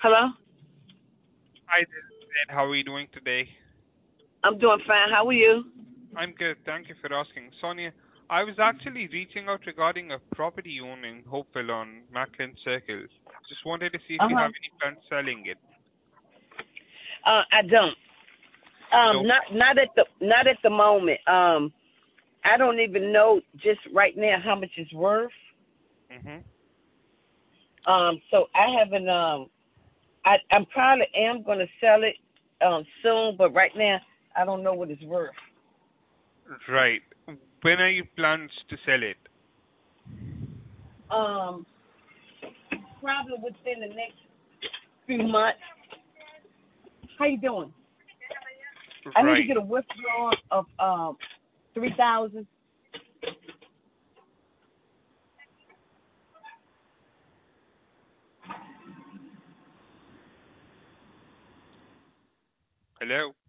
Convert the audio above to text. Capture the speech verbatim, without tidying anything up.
Hello? Hi, this is Ed. How are you doing today? I'm doing fine. How are you? I'm good. Thank you for asking. Sonia, I was actually reaching out regarding a property you own in Hopeville on Macklin Circle. Just wanted to see if you Uh-huh. have any plans selling it. Uh, I don't. Um, No. not not at the not at the moment. Um, I don't even know just right now how much it's worth. Mm-hmm. Um, so I haven't. Um, I I'm probably am gonna sell it um soon, but right now I don't know what it's worth. Right. When are you plans to sell it? Um, probably within the next few months. How you doing? I need to Right. get a withdrawal of um three thousand. Hello?